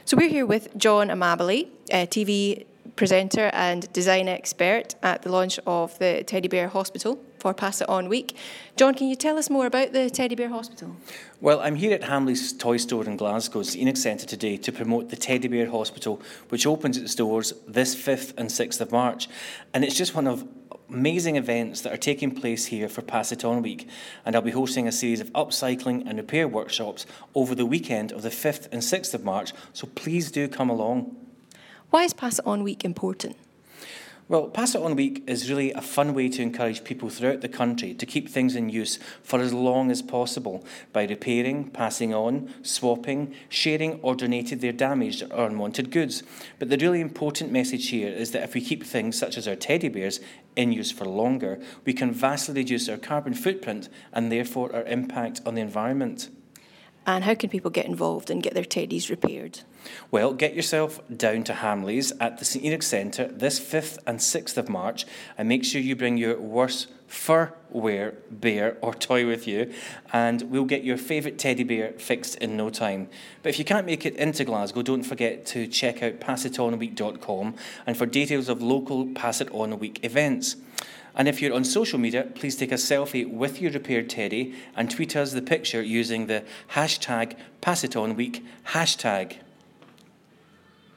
So we're here with John Amabile, a TV presenter and design expert at the launch of the Teddy Bear Hospital for Pass It On Week. John, can you tell us more about the Teddy Bear Hospital? Well, I'm here at Hamley's Toy Store in Glasgow's Enoch Centre today to promote the Teddy Bear Hospital, which opens its doors this 5th and 6th of March. And it's just one of amazing events that are taking place here for Pass It On Week, and I'll be hosting a series of upcycling and repair workshops over the weekend of the 5th and 6th of March, so please do come along. Why is Pass It On Week important? Well, Pass It On Week is really a fun way to encourage people throughout the country to keep things in use for as long as possible by repairing, passing on, swapping, sharing or donating their damaged or unwanted goods. But the really important message here is that if we keep things such as our teddy bears in use for longer, we can vastly reduce our carbon footprint and therefore our impact on the environment. And how can people get involved and get their teddies repaired? Well, get yourself down to Hamley's at the St Enoch Centre this 5th and 6th of March, and make sure you bring your worst fur-wear bear or toy with you, and we'll get your favourite teddy bear fixed in no time. But if you can't make it into Glasgow, don't forget to check out passitonweek.com and for details of local Pass It On Week events. And if you're on social media, please take a selfie with your repaired teddy and tweet us the picture using the hashtag PassItOnWeek hashtag.